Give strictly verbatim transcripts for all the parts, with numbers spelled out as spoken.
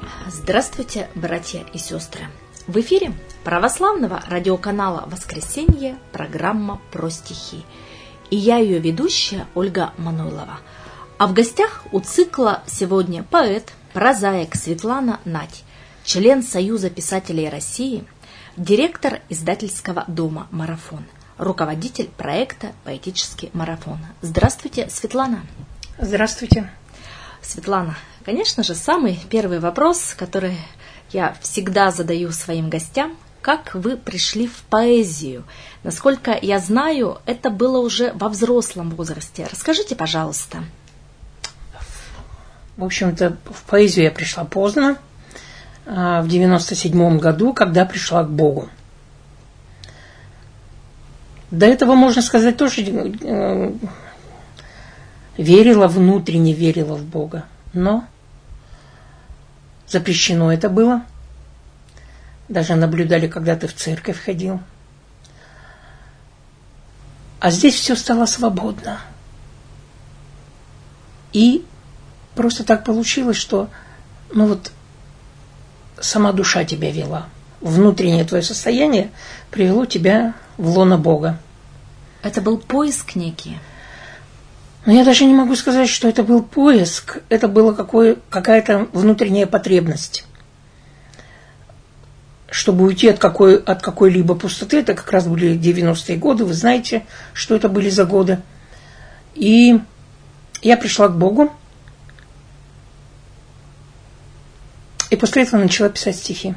Здравствуйте, братья и сестры! В эфире православного радиоканала «Воскресенье» программа «Про стихи». И я ее ведущая Ольга Мануйлова. А в гостях у цикла сегодня поэт, прозаик Светлана Надь, член Союза писателей России, директор издательского дома «Марафон», руководитель проекта «Поэтический марафон». Здравствуйте, Светлана! Здравствуйте! Светлана, конечно же, самый первый вопрос, который я всегда задаю своим гостям: как вы пришли в поэзию? Насколько я знаю, это было уже во взрослом возрасте. Расскажите, пожалуйста. В общем-то, в поэзию я пришла поздно, в девяносто седьмом году, когда пришла к Богу. До этого, можно сказать, тоже верила, внутренне верила в Бога. Но запрещено это было. Даже наблюдали, когда ты в церковь ходил. А здесь все стало свободно. И просто так получилось, что ну вот сама душа тебя вела. Внутреннее твое состояние привело тебя в лоно Бога. Это был поиск некий. Но я даже не могу сказать, что это был поиск. Это была какое, какая-то внутренняя потребность. Чтобы уйти от, какой, от какой-либо пустоты. Это как раз были девяностые годы. Вы знаете, что это были за годы. И я пришла к Богу. И после этого начала писать стихи.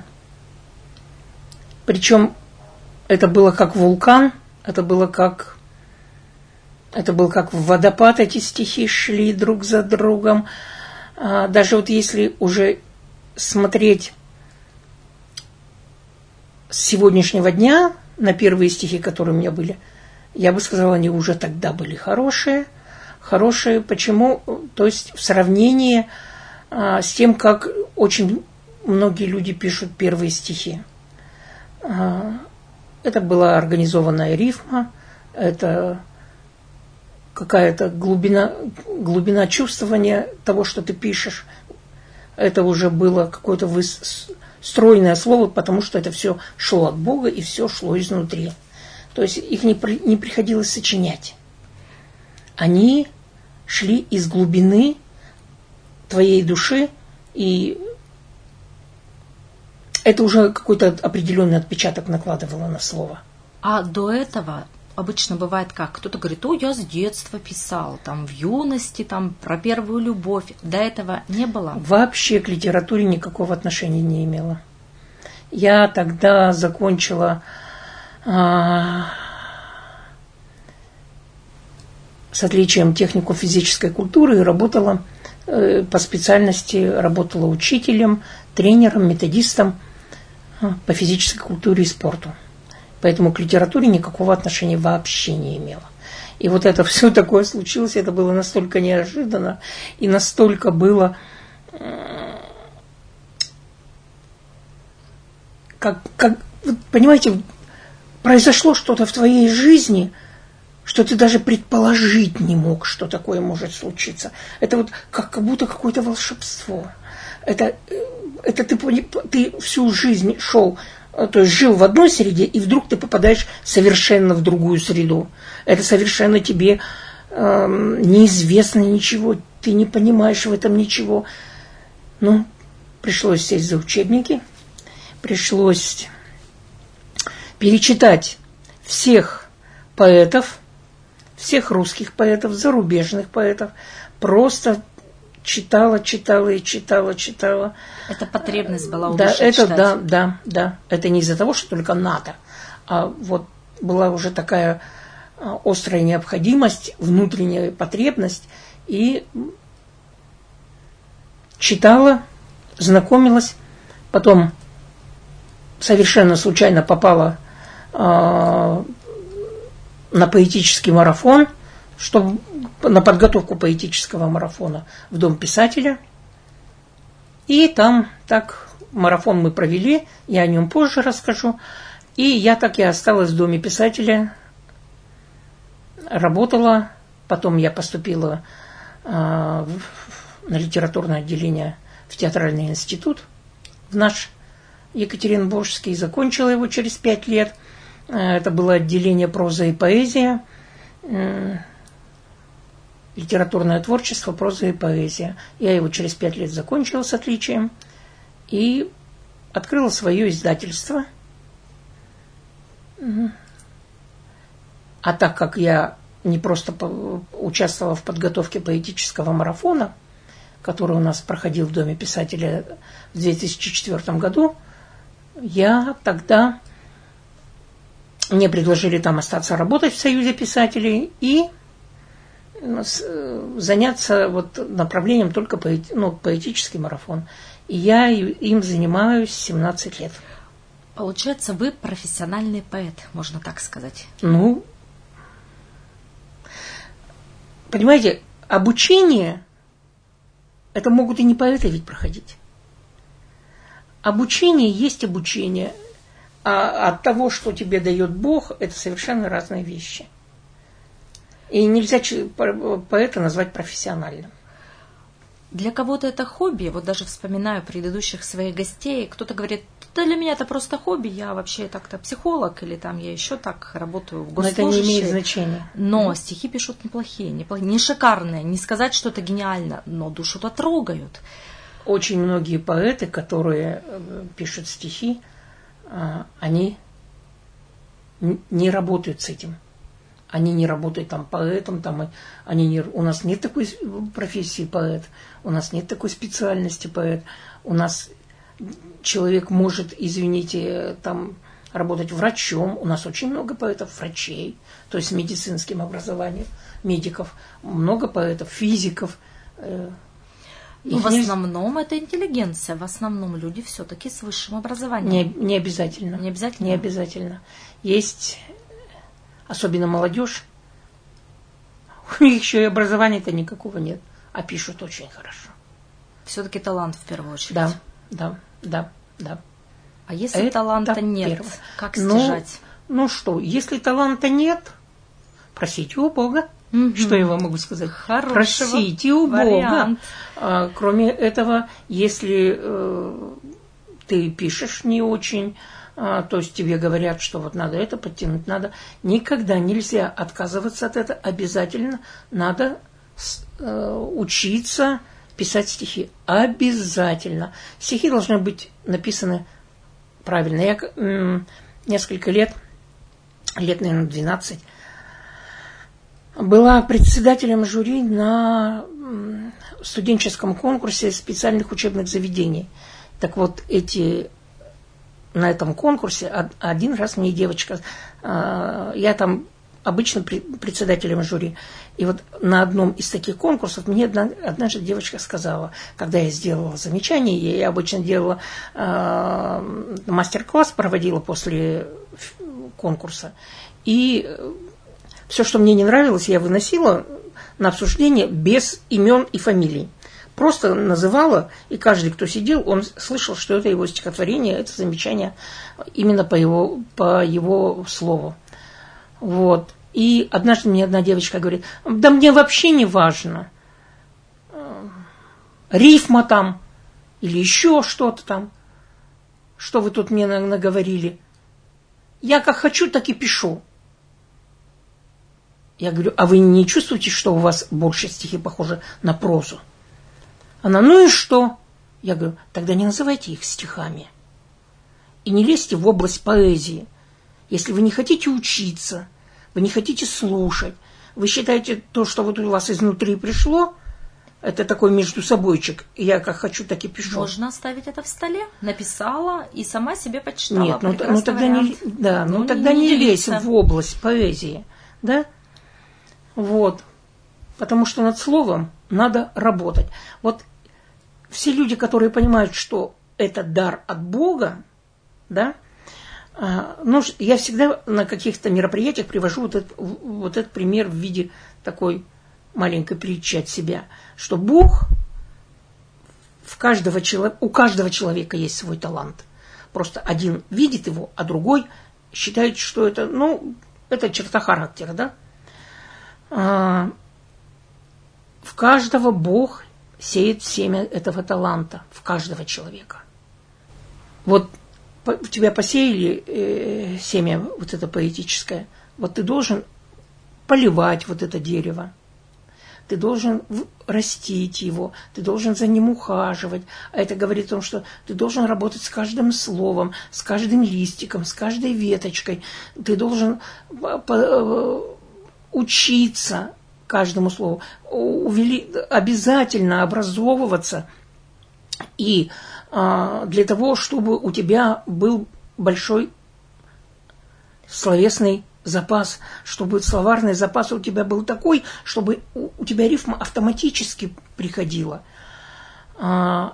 Причем это было как вулкан. Это было как... Это был как водопад, эти стихи шли друг за другом. Даже вот если уже смотреть с сегодняшнего дня на первые стихи, которые у меня были, я бы сказала, они уже тогда были хорошие. Хорошие, почему? То есть в сравнении с тем, как очень многие люди пишут первые стихи. Это была организованная рифма, это... какая-то глубина, глубина чувствования того, что ты пишешь. Это уже было какое-то стройное слово, потому что это все шло от Бога и все шло изнутри. То есть их не, не приходилось сочинять. Они шли из глубины твоей души, и это уже какой-то определенный отпечаток накладывало на слово. А до этого... Обычно бывает как? Кто-то говорит: о, я с детства писал, там, в юности, там, про первую любовь. До этого не было? Вообще к литературе никакого отношения не имела. Я тогда закончила а, с отличием технику физической культуры и работала э, по специальности, работала учителем, тренером, методистом э, по физической культуре и спорту. Поэтому к литературе никакого отношения вообще не имела. И вот это все такое случилось, это было настолько неожиданно, и настолько было, как, как понимаете, произошло что-то в твоей жизни, что ты даже предположить не мог, что такое может случиться. Это вот как, как будто какое-то волшебство. Это, это ты, ты всю жизнь шел... То есть жил в одной среде, и вдруг ты попадаешь совершенно в другую среду. Это совершенно тебе э, неизвестно ничего, ты не понимаешь в этом ничего. Ну, пришлось сесть за учебники, пришлось перечитать всех поэтов, всех русских поэтов, зарубежных поэтов, просто... Читала, читала и читала, читала. Это потребность была у да, души это, читать. Да, да, да. Это не из-за того, что только надо, а вот была уже такая острая необходимость, внутренняя потребность. И читала, знакомилась. Потом совершенно случайно попала э, на поэтический марафон, чтобы... на подготовку поэтического марафона в Дом писателя. И там так марафон мы провели, я о нем позже расскажу. И я так и осталась в Доме писателя, работала, потом я поступила э, в, на литературное отделение в театральный институт в наш Екатеринбургский, закончила его через пять лет. Это было отделение проза и поэзия, литературное творчество, проза и поэзия. Я его через пять лет закончила с отличием и открыла свое издательство. А так как я не просто участвовала в подготовке поэтического марафона, который у нас проходил в Доме писателя в две тысячи четвёртом году, я тогда... Мне предложили там остаться работать в Союзе писателей и заняться вот направлением только поэти, ну, поэтический марафон. И я им занимаюсь семнадцать лет. Получается, вы профессиональный поэт, можно так сказать. Ну, понимаете, обучение, это могут и не поэты ведь проходить. Обучение есть обучение. А от того, что тебе дает Бог, это совершенно разные вещи. И нельзя поэта назвать профессиональным. Для кого-то это хобби. Вот даже вспоминаю предыдущих своих гостей. Кто-то говорит, да для меня это просто хобби. Я вообще так-то психолог, или там я еще так работаю в госслужащей. Но это не имеет значения. Но стихи пишут неплохие, неплохие, не шикарные. Не сказать, что это гениально, но душу-то трогают. Очень многие поэты, которые пишут стихи, они не работают с этим. Они не работают там поэтом, там, они не, у нас нет такой профессии поэт, у нас нет такой специальности поэт. У нас человек может, извините, там работать врачом. У нас очень много поэтов, врачей, то есть с медицинским образованием, медиков, много поэтов, физиков. Ну, в основном это интеллигенция, в основном люди все-таки с высшим образованием. Не, не обязательно. Не обязательно? Не обязательно. Есть, особенно молодежь, у них еще и образования-то никакого нет, а пишут очень хорошо. Все-таки талант в первую очередь. Да, да, да, да. А если это таланта нет, первое. Как стяжать? Ну, ну что, если таланта нет, просите у Бога. Угу. Что я вам могу сказать? Хорошего Просите у вариант. Бога. А, кроме этого, если э, ты пишешь не очень, а, то есть тебе говорят, что вот надо это подтянуть, надо, никогда нельзя отказываться от этого. Обязательно надо э, учиться писать стихи. Обязательно. Стихи должны быть написаны правильно. Я э, несколько лет, лет, наверное, двенадцать, была председателем жюри на студенческом конкурсе специальных учебных заведений. Так вот, эти, на этом конкурсе один раз мне девочка, я там обычно председателем жюри, и вот на одном из таких конкурсов мне однажды девочка сказала, когда я сделала замечание, я обычно делала мастер-класс, проводила после конкурса, и все, что мне не нравилось, я выносила на обсуждение без имен и фамилий. Просто называла, и каждый, кто сидел, он слышал, что это его стихотворение, это замечание именно по его, по его слову. Вот. И однажды мне одна девочка говорит, да мне вообще не важно, рифма там или еще что-то там, что вы тут мне наговорили. Я как хочу, так и пишу. Я говорю, а вы не чувствуете, что у вас больше стихи похожи на прозу? Она, ну и что? Я говорю, тогда не называйте их стихами. И не лезьте в область поэзии. Если вы не хотите учиться, вы не хотите слушать, вы считаете то, что вот у вас изнутри пришло, это такой между собойчик. Я как хочу, так и пишу. Можно оставить это в столе. Написала и сама себе почитала. Нет, ну, ну тогда, не, да, ну, ну, тогда не, не лезь в область поэзии. Да? Вот. Потому что над словом надо работать. Вот все люди, которые понимают, что это дар от Бога, да, ну, я всегда на каких-то мероприятиях привожу вот этот, вот этот пример в виде такой маленькой притчи от себя, что Бог в каждого человека, у каждого человека есть свой талант. Просто один видит его, а другой считает, что это, ну, это черта характера, да. В каждого Бог сеет семя этого таланта, в каждого человека. Вот у тебя посеяли э, семя вот это поэтическое, вот ты должен поливать вот это дерево, ты должен растить его, ты должен за ним ухаживать. А это говорит о том, что ты должен работать с каждым словом, с каждым листиком, с каждой веточкой. Ты должен учиться каждому слову, увели, обязательно образовываться. И а, для того, чтобы у тебя был большой словесный запас, чтобы словарный запас у тебя был такой, чтобы у, у тебя рифма автоматически приходила. А,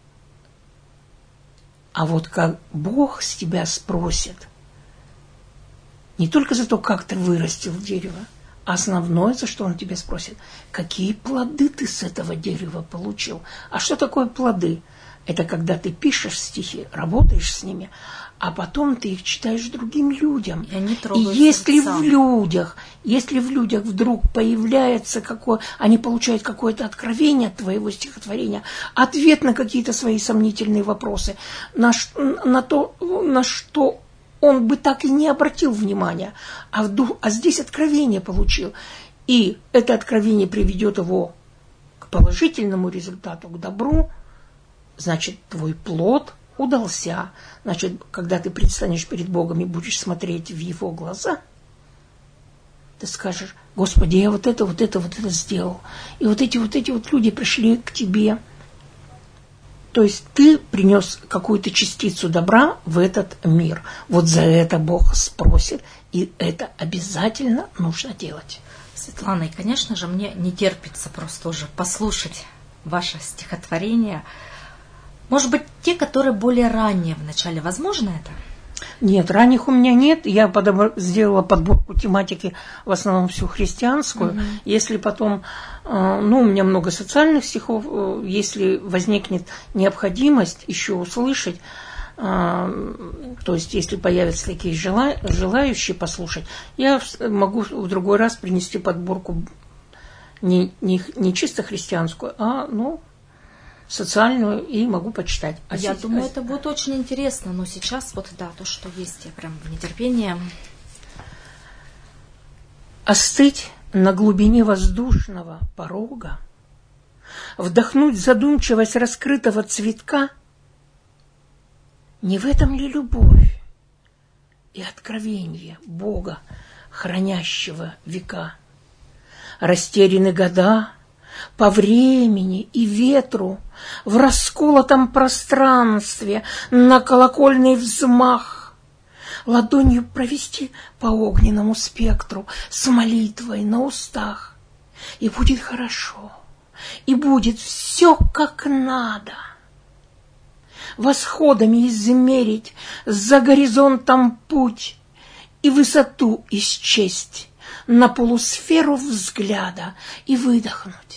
а вот как Бог с тебя спросит, не только за то, как ты вырастил дерево, а основное, за что Он тебя спросит, какие плоды ты с этого дерева получил. А что такое плоды? Это когда ты пишешь стихи, работаешь с ними, а потом ты их читаешь другим людям. И, они И если в людях, если в людях вдруг появляется какое, они получают какое-то откровение от твоего стихотворения, ответ на какие-то свои сомнительные вопросы, на, на то, на что он бы так и не обратил внимания, а, вдруг, а здесь откровение получил. И это откровение приведет его к положительному результату, к добру, значит, твой плод удался. Значит, когда ты предстанешь перед Богом и будешь смотреть в Его глаза, ты скажешь: Господи, я вот это, вот это, вот это сделал. И вот эти, вот эти вот люди пришли к Тебе. То есть ты принес какую-то частицу добра в этот мир. Вот за это Бог спросит, и это обязательно нужно делать. Светлана, и, конечно же, мне не терпится просто уже послушать ваше стихотворение. Может быть, те, которые более ранние в начале, возможно это? Нет, ранних у меня нет. Я подобр... сделала подборку тематики, в основном всю христианскую. Mm-hmm. Если потом, ну, у меня много социальных стихов, если возникнет необходимость еще услышать, то есть если появятся такие жела... желающие послушать, я могу в другой раз принести подборку не, не, не чисто христианскую, а, ну, социальную, и могу почитать. А я думаю, это будет очень интересно, но сейчас вот, да, то, что есть, я прям в нетерпении. Остыть на глубине воздушного порога, вдохнуть задумчивость раскрытого цветка, не в этом ли любовь и откровение Бога, хранящего века? Растеряны года по времени и ветру, в расколотом пространстве на колокольный взмах, ладонью провести по огненному спектру с молитвой на устах. И будет хорошо, и будет все как надо. Восходами измерить за горизонтом путь и высоту исчесть на полусферу взгляда и выдохнуть.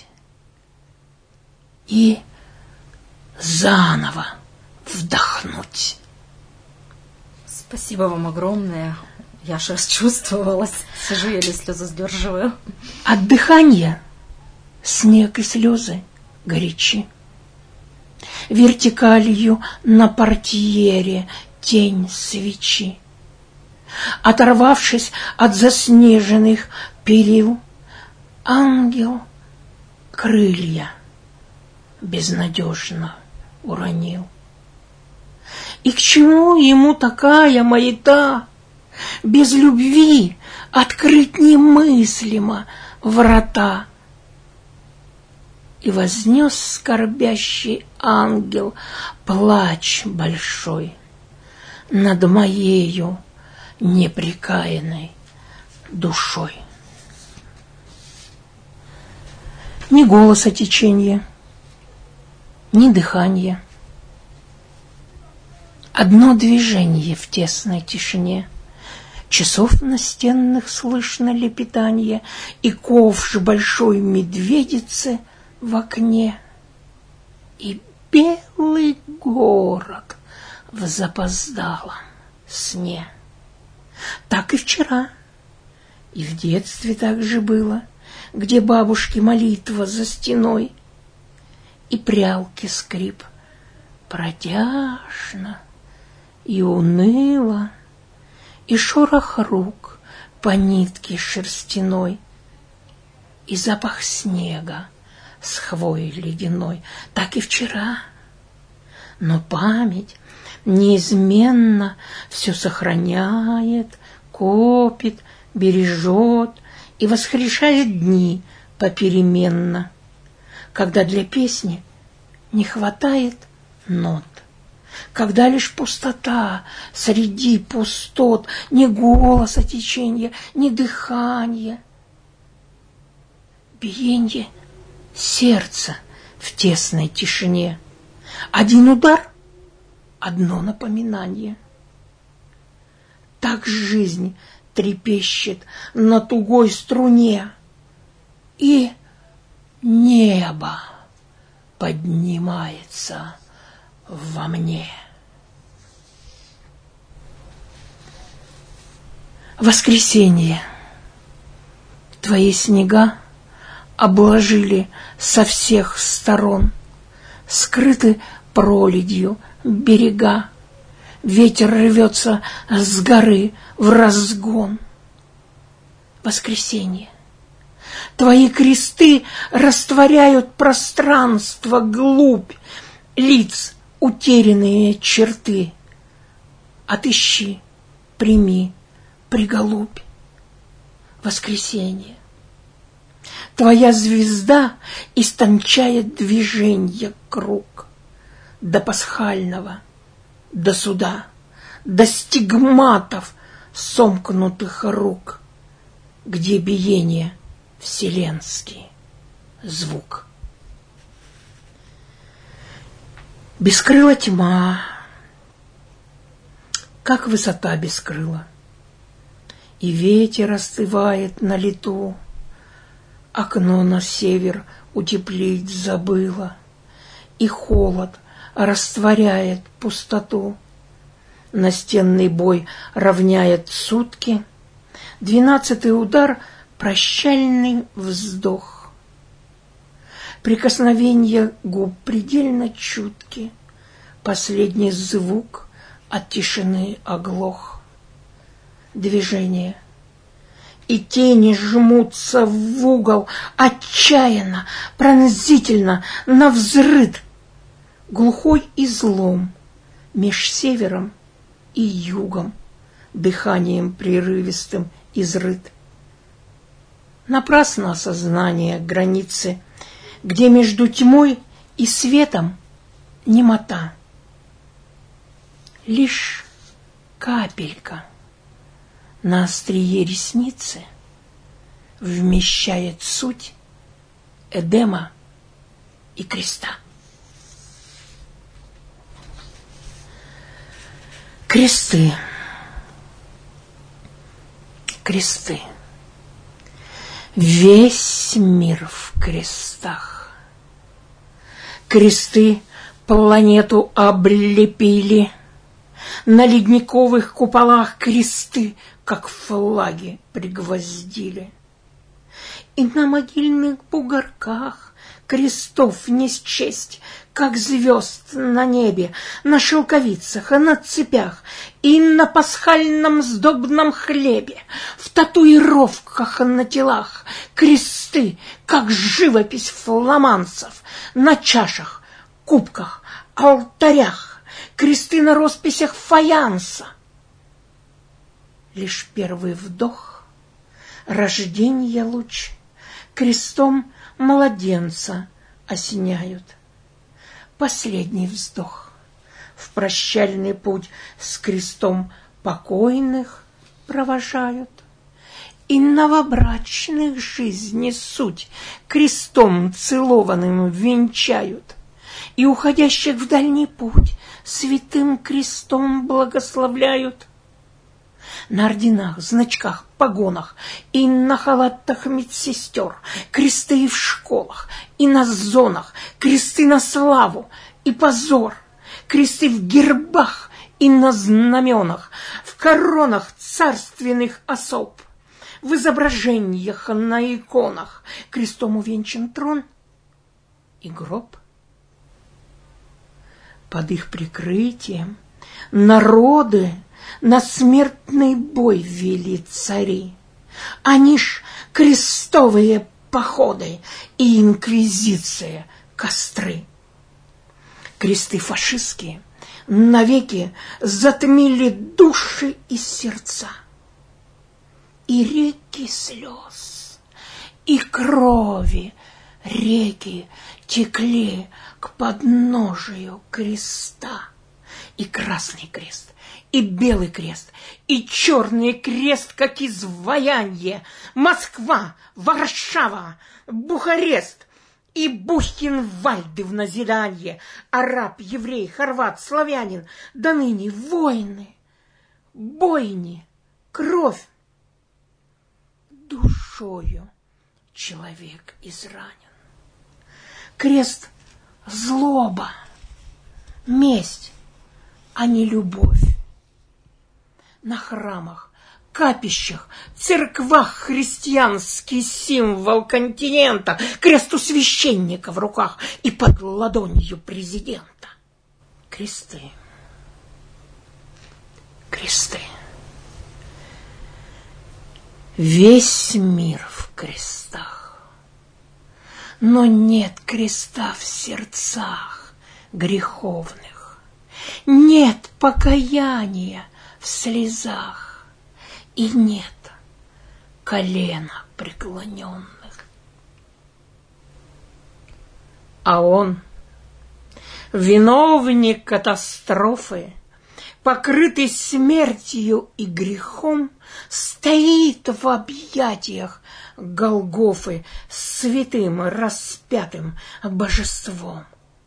И заново вдохнуть. Спасибо вам огромное. Я аж расчувствовалась. Сижу, еле слезы сдерживаю. От дыхания снег и слезы горячи. Вертикалью на портьере тень свечи. Оторвавшись от заснеженных перил, ангел крылья безнадежно уронил. И к чему ему такая маята? Без любви открыть немыслимо врата. И вознес скорбящий ангел плач большой над моею непрекаянной душой. Ни голоса течения, ни дыхания. Одно движение в тесной тишине. Часов настенных слышно лепетанье и ковш большой медведицы в окне. И белый город в запоздалом сне. Так и вчера, и в детстве так же было, где бабушки молитва за стеной, и прялки скрип протяжно и уныло, и шорох рук по нитке шерстяной, и запах снега с хвоей ледяной, так и вчера. Но память неизменно все сохраняет, копит, бережет и воскрешает дни попеременно, когда для песни не хватает нот, когда лишь пустота среди пустот, ни голоса течения, ни дыхания, биенье сердца в тесной тишине, один удар, одно напоминание. Так жизнь трепещет на тугой струне, и небо поднимается во мне. Воскресенье. Твои снега обложили со всех сторон, скрыты проледью берега, ветер рвется с горы в разгон. Воскресенье. Твои кресты растворяют пространство глубь, лиц утерянные черты. Отыщи, прими, приголубь. Воскресенье. Твоя звезда истончает движенье круг до пасхального, до суда, до стигматов сомкнутых рук, где биение вселенский звук. Бескрыла тьма, как высота бескрыла, и ветер остывает на лету, окно на север утеплить забыла, и холод растворяет пустоту. Настенный бой равняет сутки, двенадцатый удар — прощальный вздох. Прикосновенье губ предельно чутки, последний звук от тишины оглох. Движение, и тени жмутся в угол отчаянно, пронзительно, навзрыд. Глухой излом меж севером и югом, дыханием прерывистым изрыт. Напрасно осознание границы, где между тьмой и светом немота. Лишь капелька на острие ресницы вмещает суть Эдема и креста. Кресты. Кресты. Весь мир в крестах. Кресты планету облепили. На ледниковых куполах кресты, как флаги, пригвоздили. И на могильных бугорках крестов не счесть, как звезд на небе, на шелковицах и на цепях, и на пасхальном сдобном хлебе, в татуировках на телах, кресты, как живопись фламандцев, на чашах, кубках, алтарях, кресты на росписях фаянса. Лишь первый вдох, рожденья луч, крестом младенца осеняют. Последний вздох в прощальный путь с крестом покойных провожают. И новобрачных жизни суть крестом целованным венчают. И уходящих в дальний путь святым крестом благословляют. На орденах, значках, погонах и на халатах медсестер, кресты и в школах, и на зонах, кресты на славу и позор, кресты в гербах и на знаменах, в коронах царственных особ, в изображениях на иконах, крестом увенчан трон и гроб. Под их прикрытием народы на смертный бой вели цари. Они ж крестовые походы и инквизиция, костры. Кресты фашистские навеки затмили души и сердца. И реки слез, и крови реки текли к подножию креста. И красный крест, и белый крест, и черный крест, как изваяние. Москва, Варшава, Бухарест и Бухенвальды в назиданье. Араб, еврей, хорват, славянин, до ныне войны, бойни, кровь. Душою человек изранен. Крест — злоба, месть, а не любовь. На храмах, капищах, церквах христианский символ континента, крест у священника в руках и под ладонью президента. Кресты, кресты. Весь мир в крестах, но нет креста в сердцах греховных, нет покаяния в слезах и нет колена преклоненных. А он, виновник катастрофы, покрытый смертью и грехом, стоит в объятиях Голгофы святым распятым божеством.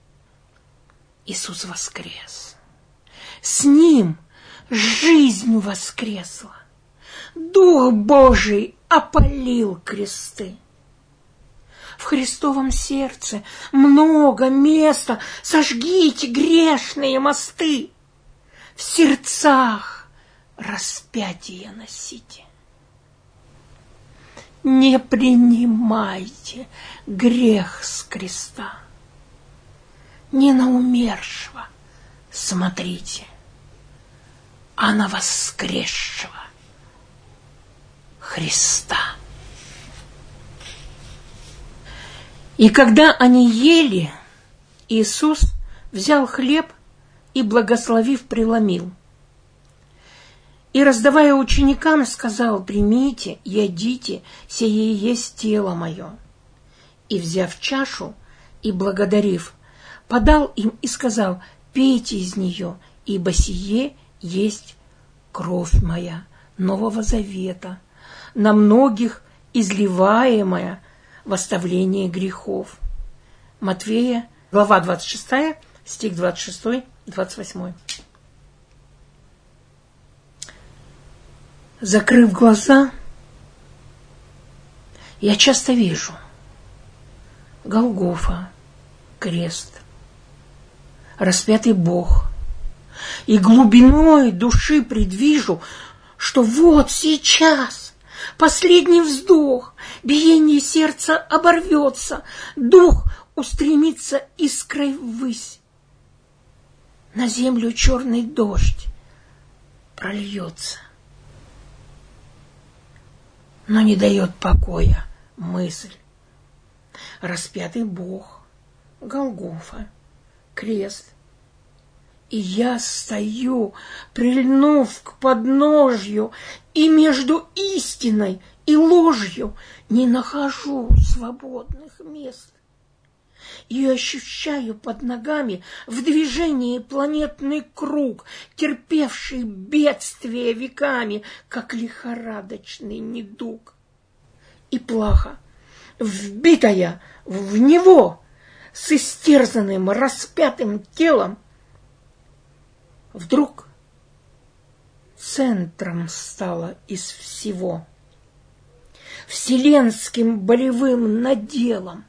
Иисус воскрес. С ним жизнь воскресла. Дух Божий опалил кресты. В Христовом сердце много места. Сожгите грешные мосты. В сердцах распятие носите. Не принимайте грех с креста. Не на умершего смотрите, а на воскресшего Христа. И когда они ели, Иисус взял хлеб и, благословив, преломил. И, раздавая ученикам, сказал: примите, едите, сие есть тело мое. И, взяв чашу и благодарив, подал им и сказал: пейте из нее, ибо сие есть кровь моя Нового Завета, на многих изливаемая в оставление грехов. Матфея, глава двадцать шестая, стих двадцать шестой, двадцать восьмой. Закрыв глаза, я часто вижу Голгофа, крест, распятый Бог, и глубиной души предвижу, что вот сейчас последний вздох, биение сердца оборвется, дух устремится искрой ввысь. На землю черный дождь прольется, но не дает покоя мысль. Распятый Бог, Голгофа, крест. И я стою, прильнув к подножью, и между истиной и ложью не нахожу свободных мест. И ощущаю под ногами в движении планетный круг, терпевший бедствие веками, как лихорадочный недуг. И плаха, вбитая в него с истерзанным распятым телом, вдруг центром стала из всего, вселенским болевым наделом.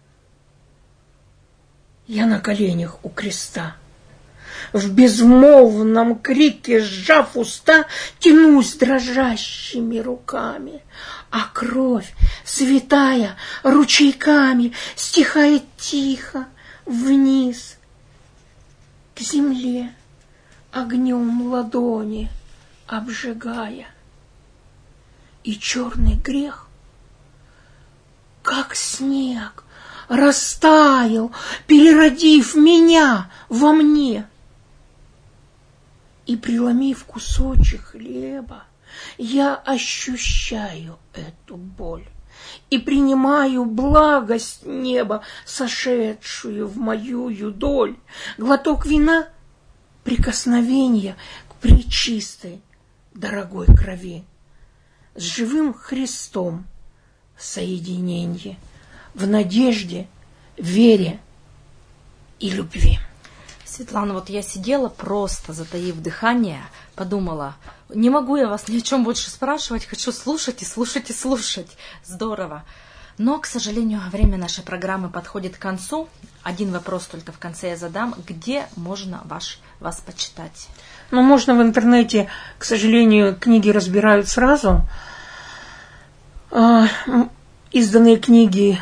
Я на коленях у креста, в безмолвном крике, сжав уста, тянусь дрожащими руками, а кровь, святая, ручейками стихает тихо вниз, к земле, огнем ладони обжигая. И черный грех, как снег, растаял, переродив меня во мне. И, преломив кусочек хлеба, я ощущаю эту боль и принимаю благость неба, сошедшую в мою доль. Глоток вина — прикосновение к пречистой, дорогой крови. С живым Христом соединение в надежде, вере и любви. Светлана, вот я сидела просто, затаив дыхание, подумала, не могу я вас ни о чем больше спрашивать, хочу слушать и слушать и слушать. Здорово. Но, к сожалению, время нашей программы подходит к концу. Один вопрос только в конце я задам. Где можно ваш, вас почитать? Ну, можно в интернете, к сожалению, книги разбирают сразу. Изданные книги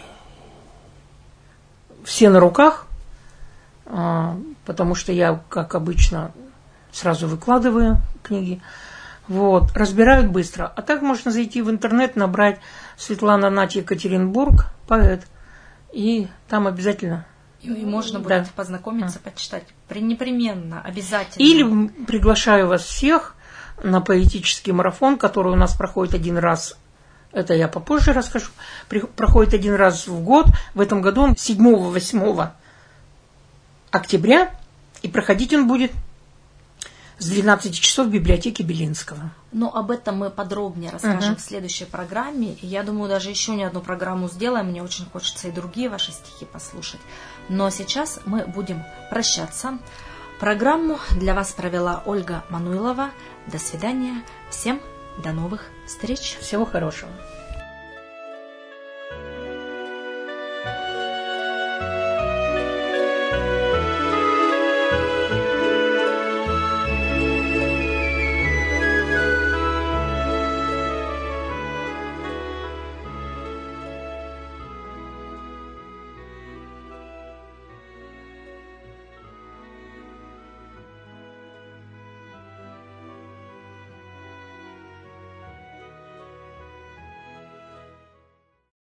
все на руках, потому что я, как обычно, сразу выкладываю книги. Вот, разбирают быстро. А так можно зайти в интернет, набрать Светлана Нать Екатеринбург, поэт, и там обязательно... И можно будет да. познакомиться, а. почитать. Непременно, обязательно. Или приглашаю вас всех на поэтический марафон, который у нас проходит один раз. Это я попозже расскажу. Проходит один раз в год. В этом году он седьмого-восьмого октября. И проходить он будет с двенадцати часов в библиотеке Белинского. Но об этом мы подробнее расскажем uh-huh. в следующей программе. И я думаю, даже еще не одну программу сделаем. Мне очень хочется и другие ваши стихи послушать. Но сейчас мы будем прощаться. Программу для вас провела Ольга Мануйлова. До свидания. Всем до новых встреч. Всего хорошего.